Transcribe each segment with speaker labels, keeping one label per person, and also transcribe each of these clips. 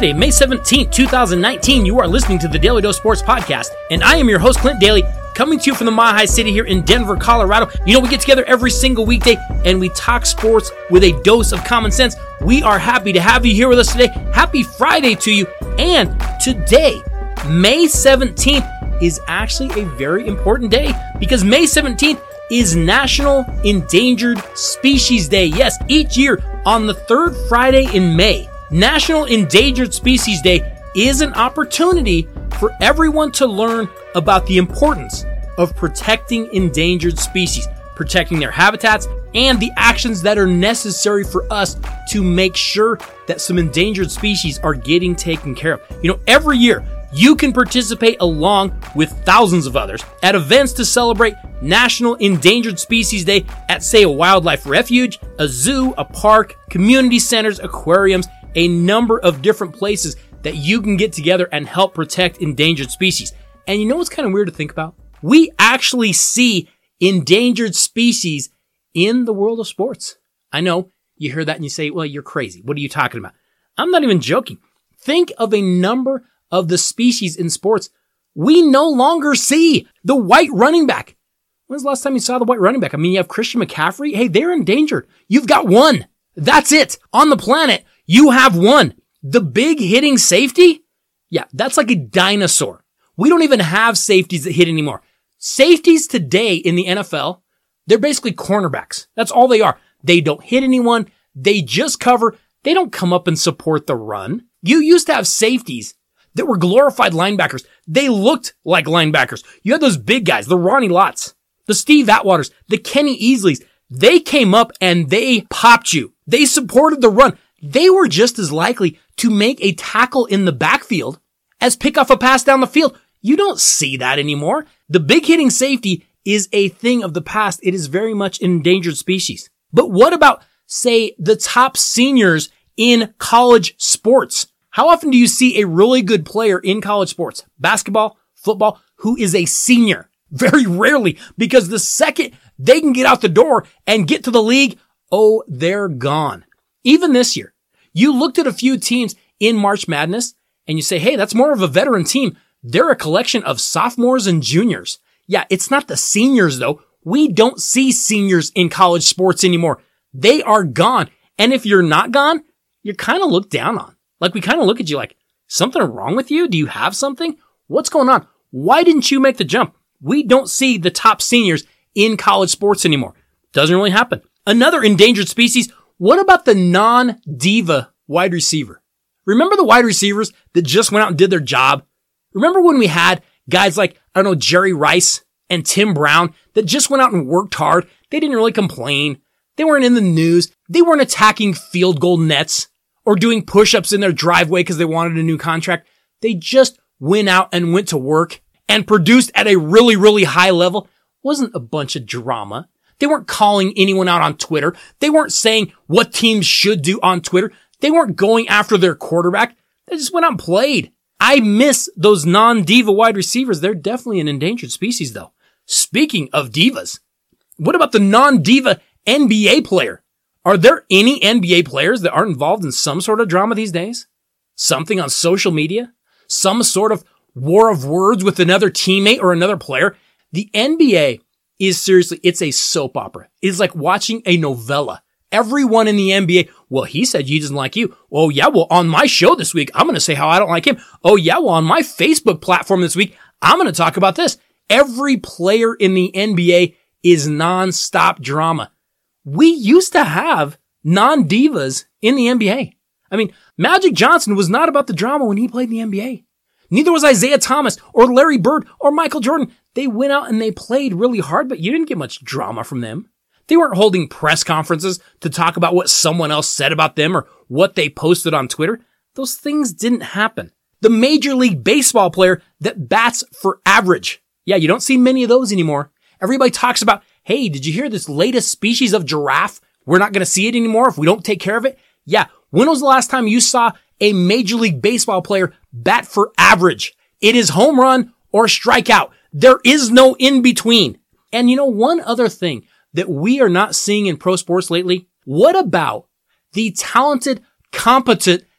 Speaker 1: Friday, May 17th, 2019. You are listening to the Daily Dose Sports Podcast, and I am your host, Clint Daly, coming to you from the Mile High City here in Denver, Colorado. You know, we get together every single weekday, and we talk sports with a dose of common sense. We are happy to have you here with us today. Happy Friday to you. And today, May 17th, is actually a very important day because May 17th is National Endangered Species Day. Yes, each year on the third Friday in May, National Endangered Species Day is an opportunity for everyone to learn about the importance of protecting endangered species, protecting their habitats, and the actions that are necessary for us to make sure that some endangered species are getting taken care of. You know, every year, you can participate along with thousands of others at events to celebrate National Endangered Species Day at, say, a wildlife refuge, a zoo, a park, community centers, aquariums, a number of different places that you can get together and help protect endangered species. And you know what's kind of weird to think about? We actually see endangered species in the world of sports. I know you hear that and you say, well, you're crazy. What are you talking about? I'm not even joking. Think of a number of the species in sports we no longer see. The white running back. When's the last time you saw the white running back? I mean, you have Christian McCaffrey. Hey, they're endangered. You've got one. That's it. On the planet, you have one. The big hitting safety? Yeah, that's like a dinosaur. We don't even have safeties that hit anymore. Safeties today in the NFL, they're basically cornerbacks. That's all they are. They don't hit anyone. They just cover. They don't come up and support the run. You used to have safeties that were glorified linebackers. They looked like linebackers. You had those big guys, the Ronnie Lotts, the Steve Atwaters, the Kenny Easleys. They came up and they popped you. They supported the run. They were just as likely to make a tackle in the backfield as pick off a pass down the field. You don't see that anymore. The big hitting safety is a thing of the past. It is very much an endangered species. But what about, say, the top seniors in college sports? How often do you see a really good player in college sports, basketball, football, who is a senior? Very rarely, because the second they can get out the door and get to the league, oh, they're gone. Even this year, you looked at a few teams in March Madness and you say, hey, that's more of a veteran team. They're a collection of sophomores and juniors. Yeah, it's not the seniors though. We don't see seniors in college sports anymore. They are gone. And if you're not gone, you're kind of looked down on. Like we kind of look at you like, something wrong with you? Do you have something? What's going on? Why didn't you make the jump? We don't see the top seniors in college sports anymore. Doesn't really happen. Another endangered species. What about the non-diva wide receiver? Remember the wide receivers that just went out and did their job? Remember when we had guys like, I don't know, Jerry Rice and Tim Brown that just went out and worked hard? They didn't really complain. They weren't in the news. They weren't attacking field goal nets or doing push-ups in their driveway because they wanted a new contract. They just went out and went to work and produced at a really, really high level. It wasn't a bunch of drama. They weren't calling anyone out on Twitter. They weren't saying what teams should do on Twitter. They weren't going after their quarterback. They just went out and played. I miss those non-diva wide receivers. They're definitely an endangered species though. Speaking of divas, what about the non-diva NBA player? Are there any NBA players that aren't involved in some sort of drama these days? Something on social media? Some sort of war of words with another teammate or another player? The NBA is seriously, it's a soap opera. It's like watching a novella. Everyone in the NBA, well, he said he doesn't like you. Oh yeah, well, on my show this week, I'm going to say how I don't like him. Oh yeah, well, on my Facebook platform this week, I'm going to talk about this. Every player in the NBA is nonstop drama. We used to have non-divas in the NBA. I mean, Magic Johnson was not about the drama when he played in the NBA. Neither was Isaiah Thomas or Larry Bird or Michael Jordan. They went out and they played really hard, but you didn't get much drama from them. They weren't holding press conferences to talk about what someone else said about them or what they posted on Twitter. Those things didn't happen. The Major League Baseball player that bats for average. Yeah, you don't see many of those anymore. Everybody talks about, hey, did you hear this latest species of giraffe? We're not going to see it anymore if we don't take care of it. Yeah. When was the last time you saw a Major League Baseball player bat for average? It is home run or strikeout. There is no in between. And you know, one other thing that we are not seeing in pro sports lately, what about the talented, competent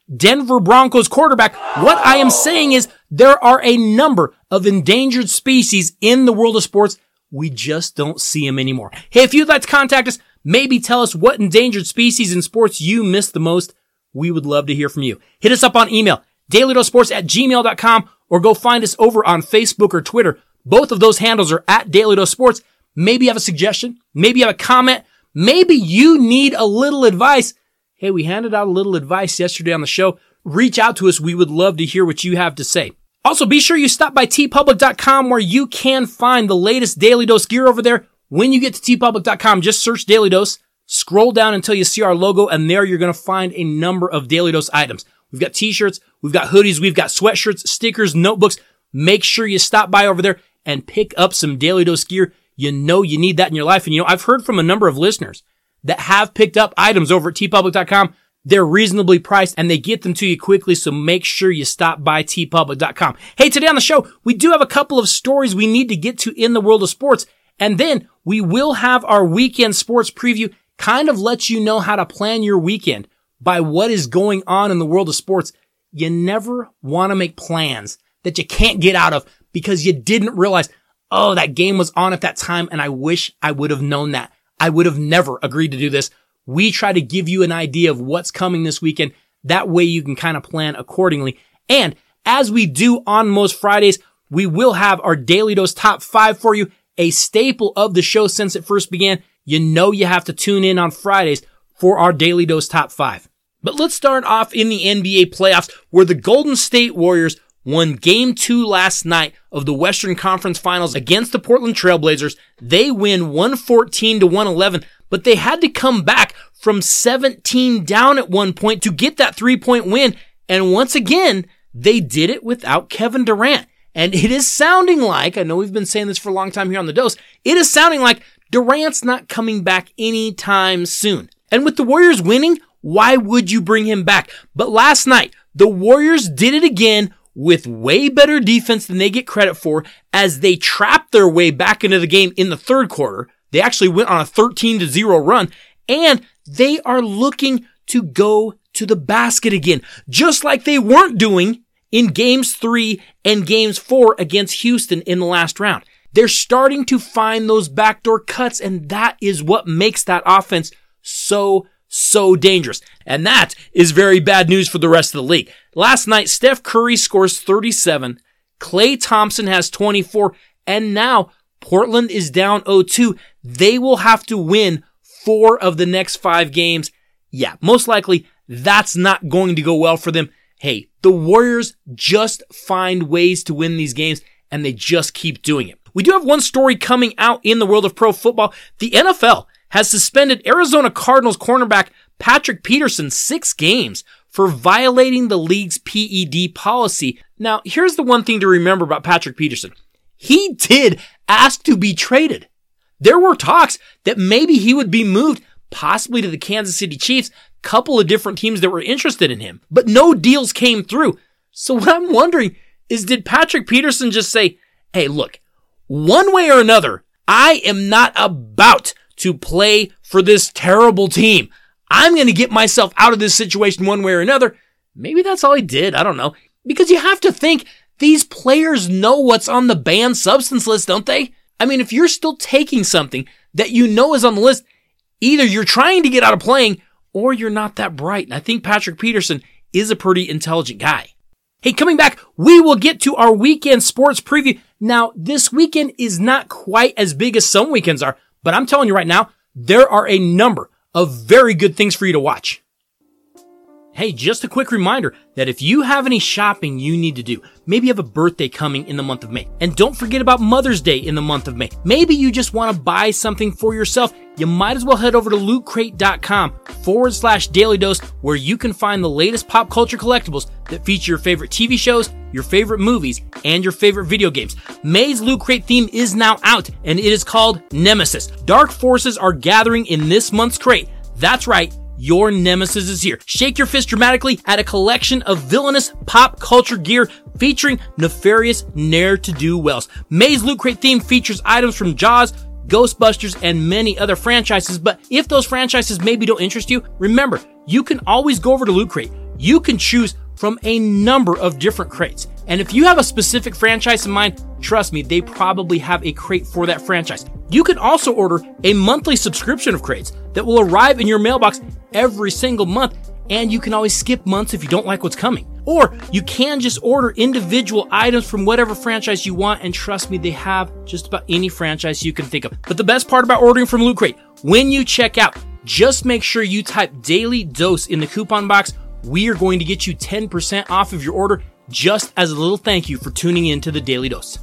Speaker 1: Denver Broncos quarterback. What I am saying is there are a number of endangered species in the world of sports. We just don't see them anymore. Hey, if you'd like to contact us, maybe tell us what endangered species in sports you miss the most. We would love to hear from you. Hit us up on email, dailydosesports@gmail.com, or go find us over on Facebook or Twitter. Both of those handles are at Daily Dose Sports. Maybe you have a suggestion. Maybe you have a comment. Maybe you need a little advice. Hey, we handed out a little advice yesterday on the show. Reach out to us. We would love to hear what you have to say. Also, be sure you stop by tpublic.com where you can find the latest Daily Dose gear over there. When you get to tpublic.com, just search Daily Dose, scroll down until you see our logo, and there you're going to find a number of Daily Dose items. We've got t-shirts, we've got hoodies, we've got sweatshirts, stickers, notebooks. Make sure you stop by over there and pick up some Daily Dose gear. You know you need that in your life. And I've heard from a number of listeners that have picked up items over at tpublic.com. They're reasonably priced and they get them to you quickly. So make sure you stop by tpublic.com. Hey, today on the show, we do have a couple of stories we need to get to in the world of sports. And then we will have our weekend sports preview, kind of let you know how to plan your weekend by what is going on in the world of sports. You never want to make plans that you can't get out of because you didn't realize, oh, that game was on at that time and I wish I would have known that. I would have never agreed to do this. We try to give you an idea of what's coming this weekend. That way you can kind of plan accordingly. And as we do on most Fridays, we will have our Daily Dose Top 5 for you, a staple of the show since it first began. You know you have to tune in on Fridays for our Daily Dose Top 5. But let's start off in the NBA playoffs where the Golden State Warriors won Game 2 last night of the Western Conference Finals against the Portland Trailblazers. They win 114-111, but they had to come back from 17 down at one point to get that 3-point win. And once again, they did it without Kevin Durant. And it is sounding like, I know we've been saying this for a long time here on The Dose, it is sounding like Durant's not coming back anytime soon. And with the Warriors winning, why would you bring him back? But last night, the Warriors did it again with way better defense than they get credit for as they trapped their way back into the game in the third quarter. They actually went on a 13-0 run, and they are looking to go to the basket again, just like they weren't doing in Games 3 and Games 4 against Houston in the last round. They're starting to find those backdoor cuts, and that is what makes that offense so dangerous. And that is very bad news for the rest of the league. Last night, Steph Curry scores 37, Klay Thompson has 24, and now Portland is down 0-2. They will have to win 4 of the next 5 games. Yeah, most likely that's not going to go well for them. Hey, the Warriors just find ways to win these games, and they just keep doing it. We do have one story coming out in the world of pro football. The NFL has suspended Arizona Cardinals cornerback Patrick Peterson 6 games for violating the league's PED policy. Now, here's the one thing to remember about Patrick Peterson. He did ask to be traded. There were talks that maybe he would be moved, possibly to the Kansas City Chiefs, couple of different teams that were interested in him, but no deals came through. So what I'm wondering is, did Patrick Peterson just say, hey, look, one way or another, I am not about to play for this terrible team. I'm going to get myself out of this situation one way or another. Maybe that's all he did. I don't know. Because you have to think these players know what's on the banned substance list, don't they? I mean, if you're still taking something that you know is on the list, either you're trying to get out of playing or you're not that bright. And I think Patrick Peterson is a pretty intelligent guy. Hey, coming back, we will get to our weekend sports preview. Now, this weekend is not quite as big as some weekends are, but I'm telling you right now, there are a number of very good things for you to watch. Hey, just a quick reminder that if you have any shopping you need to do, maybe you have a birthday coming in the month of May, and don't forget about Mother's Day in the month of May. Maybe you just want to buy something for yourself. You might as well head over to lootcrate.com/Daily Dose, where you can find the latest pop culture collectibles that feature your favorite TV shows, your favorite movies, and your favorite video games. May's Loot Crate theme is now out, and it is called Nemesis. Dark forces are gathering in this month's crate. That's right. Your nemesis is here. Shake your fist dramatically at a collection of villainous pop culture gear featuring nefarious ne'er-to-do-wells. May's Loot Crate theme features items from Jaws, Ghostbusters, and many other franchises. But if those franchises maybe don't interest you, remember, you can always go over to Loot Crate, you can choose from a number of different crates. And if you have a specific franchise in mind, trust me, they probably have a crate for that franchise. You can also order a monthly subscription of crates that will arrive in your mailbox every single month, and you can always skip months if you don't like what's coming. Or you can just order individual items from whatever franchise you want, and trust me, they have just about any franchise you can think of. But the best part about ordering from Loot Crate, when you check out, just make sure you type Daily Dose in the coupon box. We are going to get you 10% off of your order just as a little thank you for tuning in to the Daily Dose.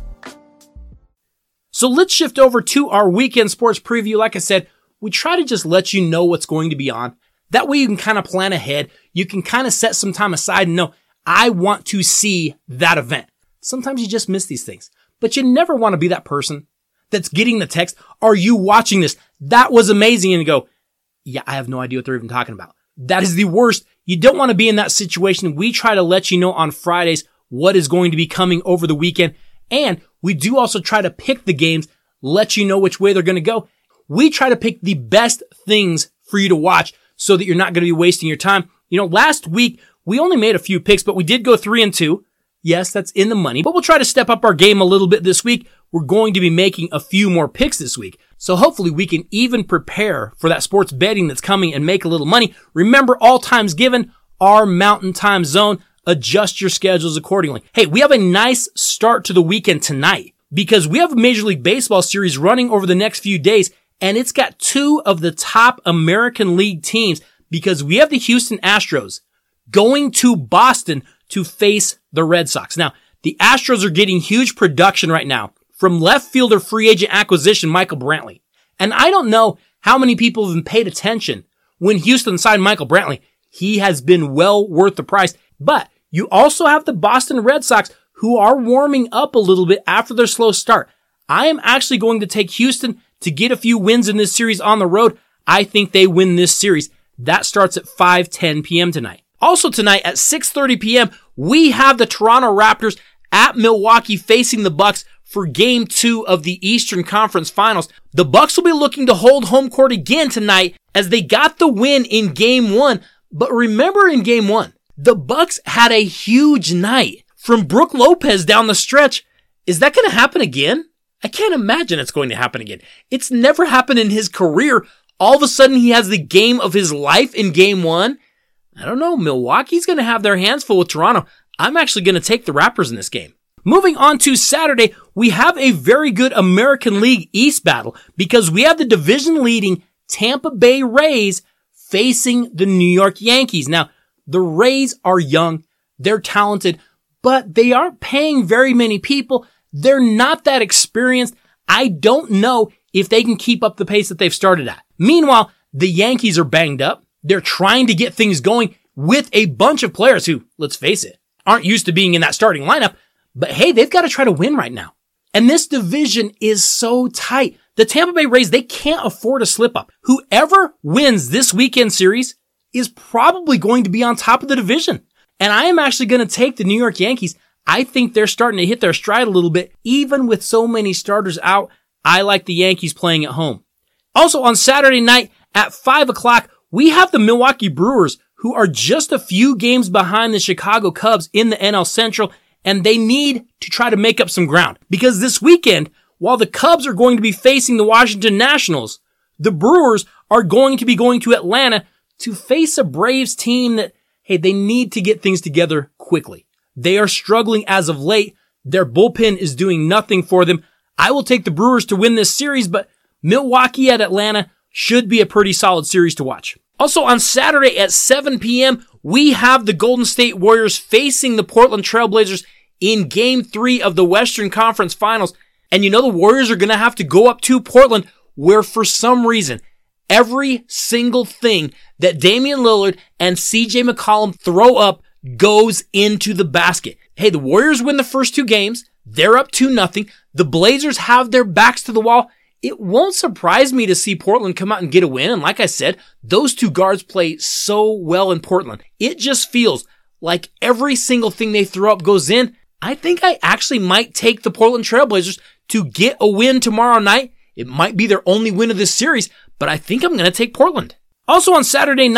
Speaker 1: So let's shift over to our weekend sports preview. Like I said, we try to just let you know what's going to be on. That way you can kind of plan ahead. You can kind of set some time aside and know, I want to see that event. Sometimes you just miss these things, but you never want to be that person that's getting the text, are you watching this? That was amazing. And you go, yeah, I have no idea what they're even talking about. That is the worst. You don't want to be in that situation. We try to let you know on Fridays what is going to be coming over the weekend. And we do also try to pick the games, let you know which way they're going to go. We try to pick the best things for you to watch so that you're not going to be wasting your time. You know, last week, we only made a few picks, but we did go 3-2. Yes, that's in the money, but we'll try to step up our game a little bit this week. We're going to be making a few more picks this week. So hopefully we can even prepare for that sports betting that's coming and make a little money. Remember, all times given are Mountain Time Zone. Adjust your schedules accordingly. Hey, we have a nice start to the weekend tonight because we have a Major League Baseball series running over the next few days, and it's got two of the top American League teams because we have the Houston Astros going to Boston to face the Red Sox. Now, the Astros are getting huge production right now from left fielder free agent acquisition Michael Brantley. And I don't know how many people have paid attention when Houston signed Michael Brantley. He has been well worth the price. But you also have the Boston Red Sox who are warming up a little bit after their slow start. I am actually going to take Houston to get a few wins in this series on the road. I think they win this series. That starts at 5:10 p.m. tonight. Also tonight at 6:30 p.m., we have the Toronto Raptors at Milwaukee facing the Bucks for Game 2 of the Eastern Conference Finals. The Bucks will be looking to hold home court again tonight as they got the win in Game 1. But remember in Game 1, the Bucks had a huge night from Brook Lopez down the stretch. Is that going to happen again? I can't imagine it's going to happen again. It's never happened in his career. All of a sudden he has the game of his life in Game 1. I don't know. Milwaukee's going to have their hands full with Toronto. I'm actually going to take the Raptors in this game. Moving on to Saturday, we have a very good American League East battle because we have the division-leading Tampa Bay Rays facing the New York Yankees. Now, the Rays are young, they're talented, but they aren't paying very many people. They're not that experienced. I don't know if they can keep up the pace that they've started at. Meanwhile, the Yankees are banged up. They're trying to get things going with a bunch of players who, let's face it, aren't used to being in that starting lineup. But hey, they've got to try to win right now. And this division is so tight. The Tampa Bay Rays, they can't afford a slip up. Whoever wins this weekend series is probably going to be on top of the division. And I am actually going to take the New York Yankees. I think they're starting to hit their stride a little bit. Even with so many starters out, I like the Yankees playing at home. Also on Saturday night at 5 o'clock, we have the Milwaukee Brewers, who are just a few games behind the Chicago Cubs in the NL Central, and they need to try to make up some ground. Because this weekend, while the Cubs are going to be facing the Washington Nationals, the Brewers are going to be going to Atlanta to face a Braves team that, hey, they need to get things together quickly. They are struggling as of late. Their bullpen is doing nothing for them. I will take the Brewers to win this series, but Milwaukee at Atlanta should be a pretty solid series to watch. Also on Saturday at 7 p.m., we have the Golden State Warriors facing the Portland Trailblazers in Game 3 of the Western Conference Finals. And you know the Warriors are going to have to go up to Portland, where for some reason, every single thing that Damian Lillard and CJ McCollum throw up goes into the basket. Hey, the Warriors win the first two games. They're up 2-0. The Blazers have their backs to the wall. It won't surprise me to see Portland come out and get a win. And like I said, those two guards play so well in Portland. It just feels like every single thing they throw up goes in. I think I actually might take the Portland Trailblazers to get a win tomorrow night. It might be their only win of this series, but I think I'm going to take Portland. Also on Saturday night,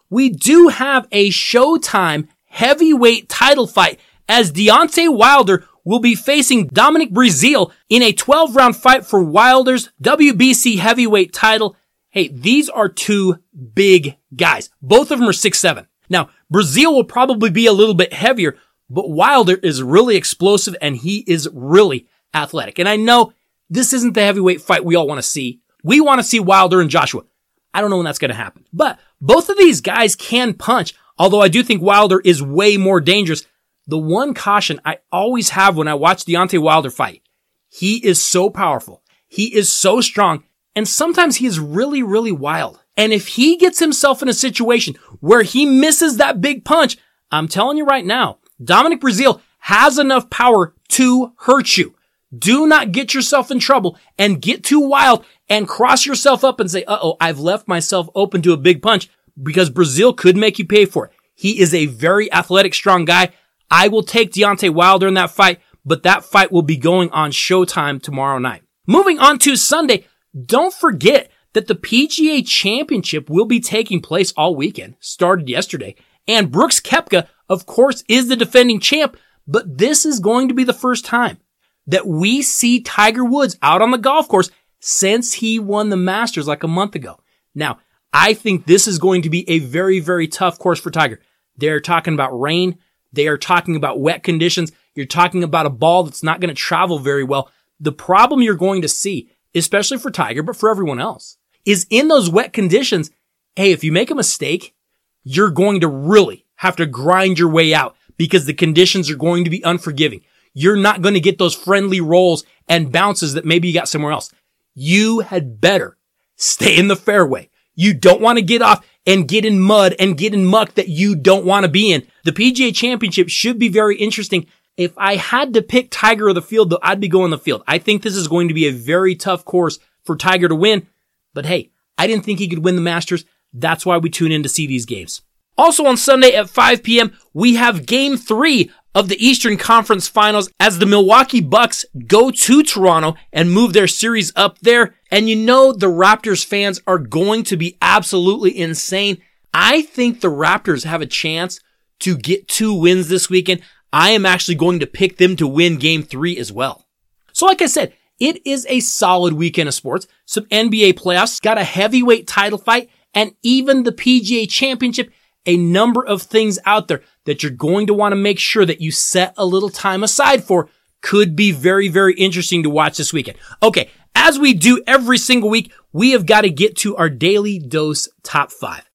Speaker 1: we do have a Showtime heavyweight title fight as Deontay Wilder will be facing Dominic Breazeale in a 12-round fight for Wilder's WBC heavyweight title. Hey, these are two big guys. Both of them are 6'7". Now, Breazeale will probably be a little bit heavier, but Wilder is really explosive and he is really athletic. And I know this isn't the heavyweight fight we all want to see. We want to see Wilder and Joshua. I don't know when that's going to happen. But both of these guys can punch, although I do think Wilder is way more dangerous. The one caution I always have when I watch Deontay Wilder fight, he is so powerful. He is so strong. And sometimes he is really, really wild. And if he gets himself in a situation where he misses that big punch, I'm telling you right now, Dominic Breazeale has enough power to hurt you. Do not get yourself in trouble and get too wild and cross yourself up and say, I've left myself open to a big punch, because Breazeale could make you pay for it. He is a very athletic, strong guy. I will take Deontay Wilder in that fight, but that fight will be going on Showtime tomorrow night. Moving on to Sunday, don't forget that the PGA Championship will be taking place all weekend, started yesterday. And Brooks Koepka, of course, is the defending champ, but this is going to be the first time that we see Tiger Woods out on the golf course since he won the Masters like a month ago. Now, I think this is going to be a very, very tough course for Tiger. They're talking about rain. They are talking about wet conditions. You're talking about a ball that's not going to travel very well. The problem you're going to see, especially for Tiger, but for everyone else, is in those wet conditions, hey, if you make a mistake, you're going to really have to grind your way out because the conditions are going to be unforgiving. You're not going to get those friendly rolls and bounces that maybe you got somewhere else. You had better stay in the fairway. You don't want to get off and get in mud and get in muck that you don't want to be in. The PGA Championship should be very interesting. If I had to pick Tiger or the field, though, I'd be going the field. I think this is going to be a very tough course for Tiger to win. But hey, I didn't think he could win the Masters. That's why we tune in to see these games. Also on Sunday at 5 p.m., we have Game 3 of the Eastern Conference Finals as the Milwaukee Bucks go to Toronto and move their series up there. And you know the Raptors fans are going to be absolutely insane. I think the Raptors have a chance to get 2 wins this weekend. I am actually going to pick them to win Game 3 as well. So like I said, it is a solid weekend of sports. Some NBA playoffs, got a heavyweight title fight, and even the PGA Championship. A number of things out there that you're going to want to make sure that you set a little time aside for. Could be very, very interesting to watch this weekend. Okay, as we do every single week, we have got to get to our Daily Dose Top 5.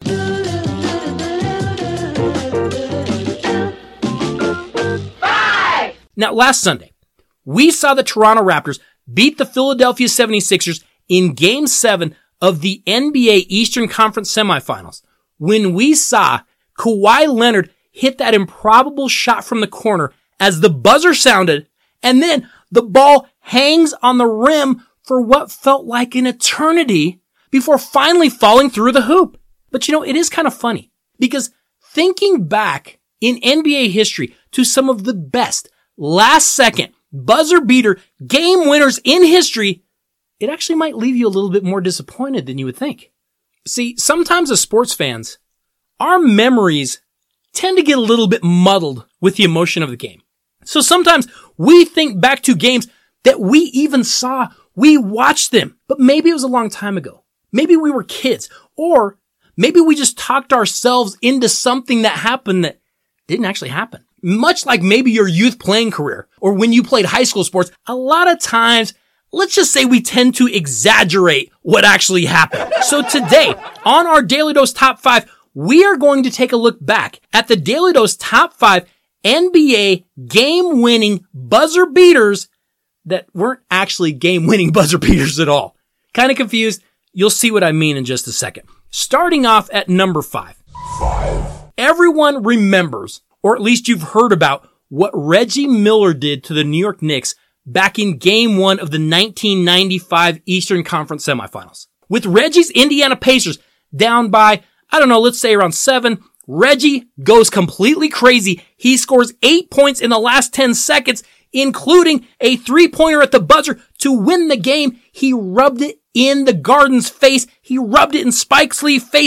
Speaker 1: Now, last Sunday, we saw the Toronto Raptors beat the Philadelphia 76ers in Game 7 of the NBA Eastern Conference semifinals, when we saw Kawhi Leonard hit that improbable shot from the corner as the buzzer sounded, and then the ball hangs on the rim for what felt like an eternity before finally falling through the hoop. But you know, it is kind of funny, because thinking back in NBA history to some of the best last-second buzzer beater game winners in history, it actually might leave you a little bit more disappointed than you would think. See, sometimes as sports fans, our memories tend to get a little bit muddled with the emotion of the game. So sometimes we think back to games that we even saw, we watched them, but maybe it was a long time ago. Maybe we were kids, or maybe we just talked ourselves into something that happened that didn't actually happen. Much like maybe your youth playing career, or when you played high school sports, a lot of times, let's just say we tend to exaggerate what actually happened. So today, on our Daily Dose Top 5, we are going to take a look back at the Daily Dose Top 5 NBA game-winning buzzer beaters that weren't actually game-winning buzzer beaters at all. Kind of confused? You'll see what I mean in just a second. Starting off at number 5. Everyone remembers, or at least you've heard about, what Reggie Miller did to the New York Knicks back in Game 1 of the 1995 Eastern Conference semifinals. With Reggie's Indiana Pacers down by, let's say around 7, Reggie goes completely crazy. He scores 8 points in the last 10 seconds, including a 3-pointer at the buzzer to win the game. He rubbed it in the Garden's face. He rubbed it in Spike Lee's face.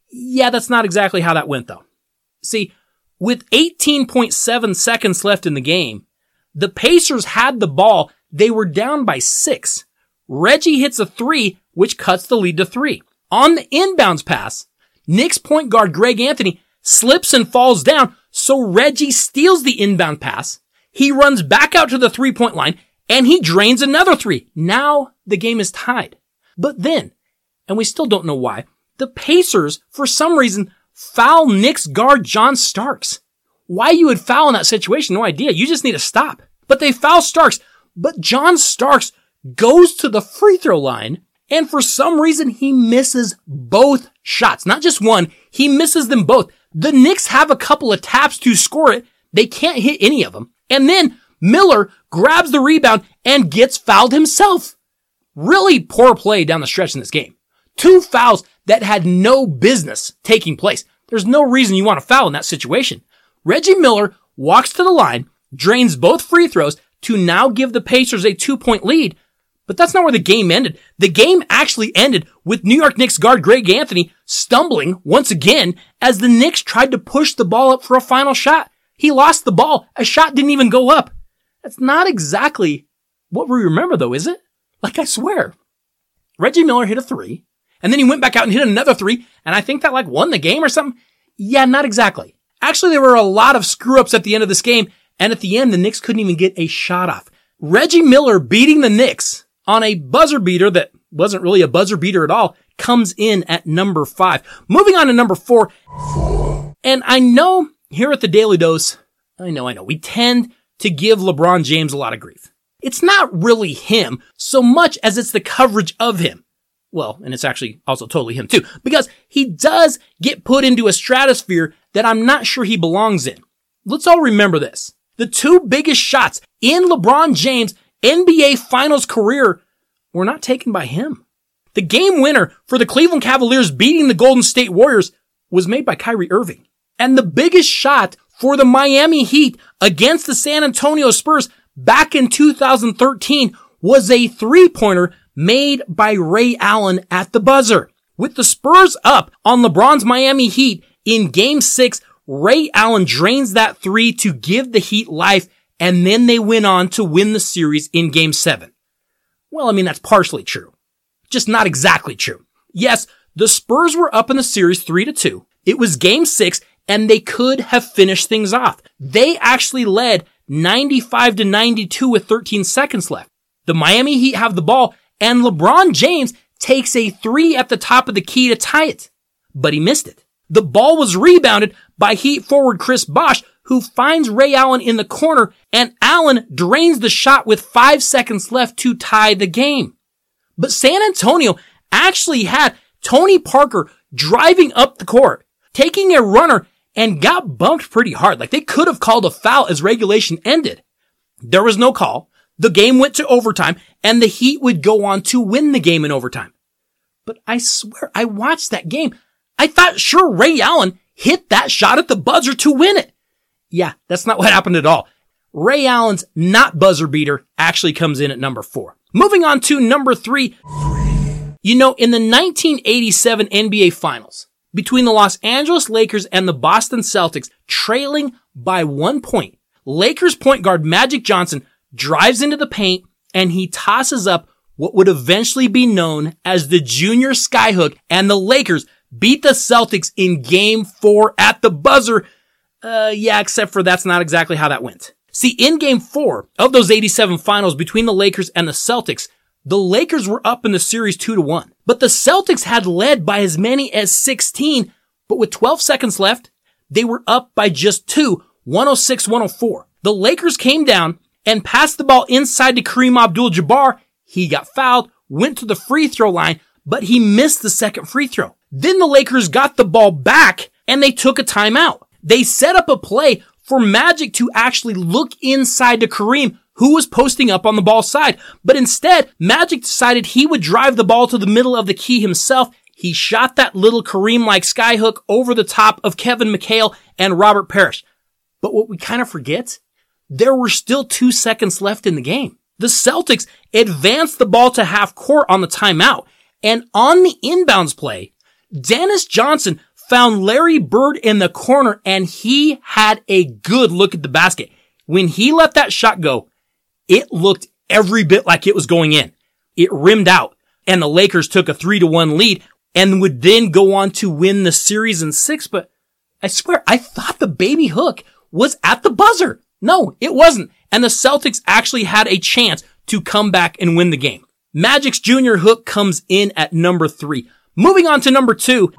Speaker 1: Yeah, that's not exactly how that went though. See, with 18.7 seconds left in the game, the Pacers had the ball. They were down by 6. Reggie hits a 3, which cuts the lead to 3. On the inbounds pass, Knicks point guard Greg Anthony slips and falls down, so Reggie steals the inbound pass. He runs back out to the 3-point line, and he drains another 3. Now the game is tied. But then, and we still don't know why, the Pacers, for some reason, foul Knicks guard John Starks. Why you would foul in that situation, no idea. You just need to stop. But they foul Starks. But John Starks goes to the free throw line, and for some reason, he misses both shots. Not just one, he misses them both. The Knicks have a couple of taps to score it. They can't hit any of them. And then Miller grabs the rebound and gets fouled himself. Really poor play down the stretch in this game. 2 fouls that had no business taking place. There's no reason you want to foul in that situation. Reggie Miller walks to the line, drains both free throws to now give the Pacers a 2-point lead. But that's not where the game ended. The game actually ended with New York Knicks guard Greg Anthony stumbling once again as the Knicks tried to push the ball up for a final shot. He lost the ball. A shot didn't even go up. That's not exactly what we remember though, is it? Like I swear. Reggie Miller hit a 3. And then he went back out and hit another 3, and I think that won the game or something. Yeah, not exactly. Actually, there were a lot of screw-ups at the end of this game, and at the end, the Knicks couldn't even get a shot off. Reggie Miller beating the Knicks on a buzzer beater that wasn't really a buzzer beater at all comes in at number 5. Moving on to number 4. And I know here at the Daily Dose, I know, we tend to give LeBron James a lot of grief. It's not really him so much as it's the coverage of him. Well, and it's actually also totally him too, because he does get put into a stratosphere that I'm not sure he belongs in. Let's all remember this. The 2 biggest shots in LeBron James' NBA Finals career were not taken by him. The game winner for the Cleveland Cavaliers beating the Golden State Warriors was made by Kyrie Irving. And the biggest shot for the Miami Heat against the San Antonio Spurs back in 2013 was a 3-pointer made by Ray Allen at the buzzer. With the Spurs up on LeBron's Miami Heat in Game 6, Ray Allen drains that 3 to give the Heat life, and then they went on to win the series in Game 7. Well, that's partially true. Just not exactly true. Yes, the Spurs were up in the series 3-2. It was Game 6, and they could have finished things off. They actually led 95-92 with 13 seconds left. The Miami Heat have the ball, and LeBron James takes a 3 at the top of the key to tie it. But he missed it. The ball was rebounded by Heat forward Chris Bosh, who finds Ray Allen in the corner, and Allen drains the shot with 5 seconds left to tie the game. But San Antonio actually had Tony Parker driving up the court, taking a runner, and got bumped pretty hard. They could have called a foul as regulation ended. There was no call. The game went to overtime, and the Heat would go on to win the game in overtime. But I swear, I watched that game. I thought sure Ray Allen hit that shot at the buzzer to win it. Yeah, that's not what happened at all. Ray Allen's not buzzer beater actually comes in at number 4. Moving on to number 3. In the 1987 NBA Finals, between the Los Angeles Lakers and the Boston Celtics, trailing by 1 point, Lakers point guard Magic Johnson drives into the paint, and he tosses up what would eventually be known as the Junior Skyhook, and the Lakers beat the Celtics in Game 4 at the buzzer. Except for that's not exactly how that went. See, in Game 4 of those 87 finals between the Lakers and the Celtics, the Lakers were up in the series 2-1. But the Celtics had led by as many as 16, but with 12 seconds left, they were up by just 2, 106-104. The Lakers came down and passed the ball inside to Kareem Abdul-Jabbar. He got fouled, went to the free throw line, but he missed the second free throw. Then the Lakers got the ball back and they took a timeout. They set up a play for Magic to actually look inside to Kareem, who was posting up on the ball side. But instead, Magic decided he would drive the ball to the middle of the key himself. He shot that little Kareem-like skyhook over the top of Kevin McHale and Robert Parrish. But what we kind of forget, there were still 2 seconds left in the game. The Celtics advanced the ball to half court on the timeout. And on the inbounds play, Dennis Johnson found Larry Bird in the corner, and he had a good look at the basket. When he let that shot go, it looked every bit like it was going in. It rimmed out, and the Lakers took a 3-1 lead and would then go on to win the series in 6. But I swear, I thought the baby hook was at the buzzer. No, it wasn't. And the Celtics actually had a chance to come back and win the game. Magic's junior hook comes in at number 3. Moving on to number 2.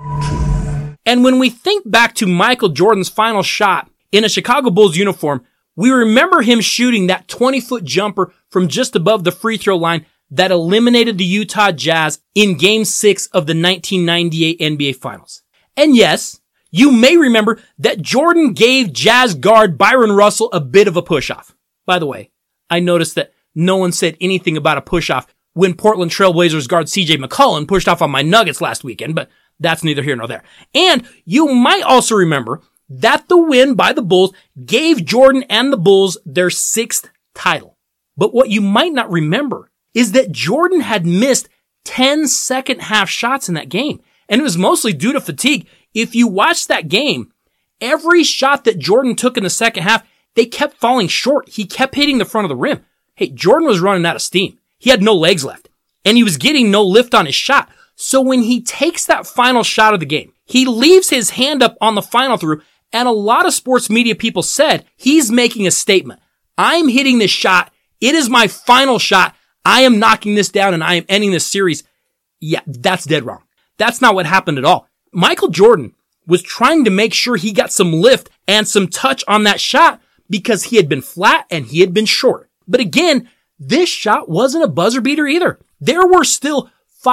Speaker 1: And when we think back to Michael Jordan's final shot in a Chicago Bulls uniform, we remember him shooting that 20-foot jumper from just above the free throw line that eliminated the Utah Jazz in Game 6 of the 1998 NBA Finals. And yes, you may remember that Jordan gave Jazz guard Byron Russell a bit of a push-off. By the way, I noticed that no one said anything about a push-off when Portland Trailblazers guard CJ McCollum pushed off on my Nuggets last weekend, but that's neither here nor there. And you might also remember that the win by the Bulls gave Jordan and the Bulls their 6th title. But what you might not remember is that Jordan had missed 10 second half shots in that game. And it was mostly due to fatigue. If you watch that game, every shot that Jordan took in the second half, they kept falling short. He kept hitting the front of the rim. Hey, Jordan was running out of steam. He had no legs left. And he was getting no lift on his shot. So when he takes that final shot of the game, he leaves his hand up on the final through, and a lot of sports media people said he's making a statement. I'm hitting this shot. It is my final shot. I am knocking this down and I am ending this series. Yeah, that's dead wrong. That's not what happened at all. Michael Jordan was trying to make sure he got some lift and some touch on that shot because he had been flat and he had been short. But again, this shot wasn't a buzzer beater either. There were still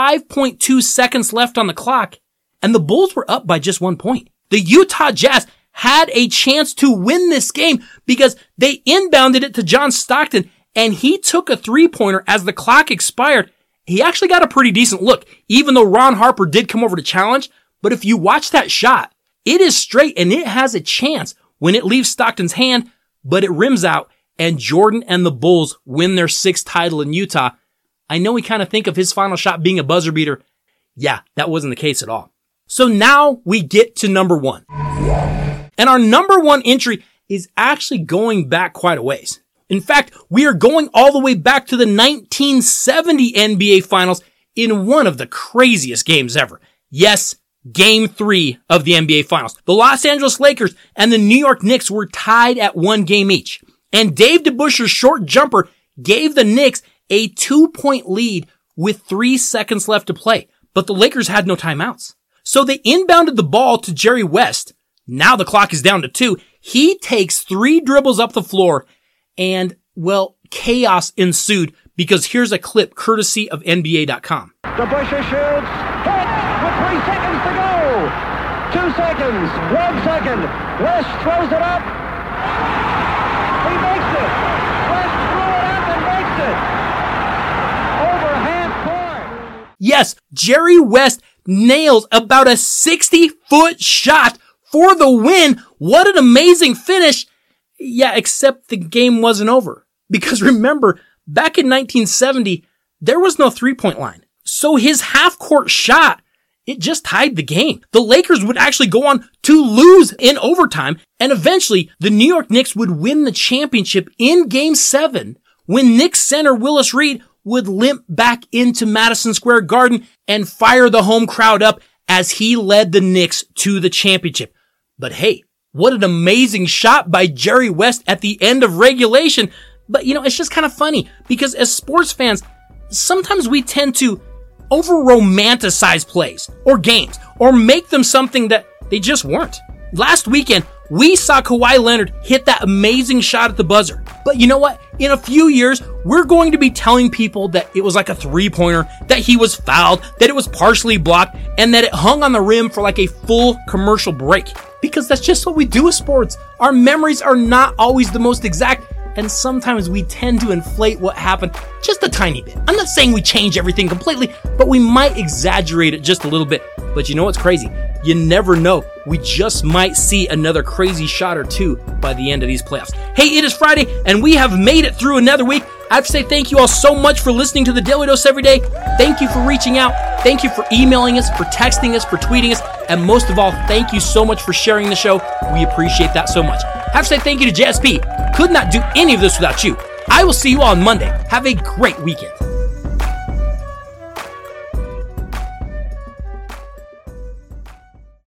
Speaker 1: 5.2 seconds left on the clock, and the Bulls were up by just 1 point. The Utah Jazz had a chance to win this game because they inbounded it to John Stockton, and he took a three-pointer as the clock expired. He actually got a pretty decent look, even though Ron Harper did come over to challenge. But if you watch that shot, it is straight, and it has a chance when it leaves Stockton's hand, but it rims out, and Jordan and the Bulls win their 6th title in Utah. I know we kind of think of his final shot being a buzzer beater. Yeah, that wasn't the case at all. So now we get to number 1. And our number 1 entry is actually going back quite a ways. In fact, we are going all the way back to the 1970 NBA Finals in one of the craziest games ever. Yes, Game 3 of the NBA Finals. The Los Angeles Lakers and the New York Knicks were tied at 1 game each. And Dave DeBusschere's short jumper gave the Knicks a 2-point lead with 3 seconds left to play. But the Lakers had no timeouts. So they inbounded the ball to Jerry West. Now the clock is down to 2. He takes 3 dribbles up the floor and, well, chaos ensued because here's a clip courtesy of NBA.com.
Speaker 2: DeBusschere shoots, hits with 3 seconds to go. 2 seconds, 1 second. West throws it up. He makes it. West threw it up and makes it. Over half court.
Speaker 1: Yes, Jerry West nails about a 60-foot shot for the win. What an amazing finish. Yeah, except the game wasn't over. Because remember, back in 1970, there was no three-point line. So his half-court shot, it just tied the game. The Lakers would actually go on to lose in overtime, and eventually the New York Knicks would win the championship in Game 7 when Knicks center Willis Reed would limp back into Madison Square Garden and fire the home crowd up as he led the Knicks to the championship. But hey, what an amazing shot by Jerry West at the end of regulation. But it's just kind of funny because as sports fans, sometimes we tend to over-romanticize plays or games or make them something that they just weren't. Last weekend, we saw Kawhi Leonard hit that amazing shot at the buzzer. But you know what? In a few years, we're going to be telling people that it was like a three-pointer, that he was fouled, that it was partially blocked, and that it hung on the rim for like a full commercial break. Because that's just what we do with sports. Our memories are not always the most exact, and sometimes we tend to inflate what happened just a tiny bit. I'm not saying we change everything completely, but we might exaggerate it just a little bit. But you know what's crazy? You never know. We just might see another crazy shot or two by the end of these playoffs. Hey, it is Friday, and we have made it through another week. I have to say thank you all so much for listening to the Daily Dose every day. Thank you for reaching out. Thank you for emailing us, for texting us, for tweeting us, and most of all, thank you so much for sharing the show. We appreciate that so much. I have to say thank you to JSP. Could not do any of this without you. I will see you on Monday. Have a great weekend.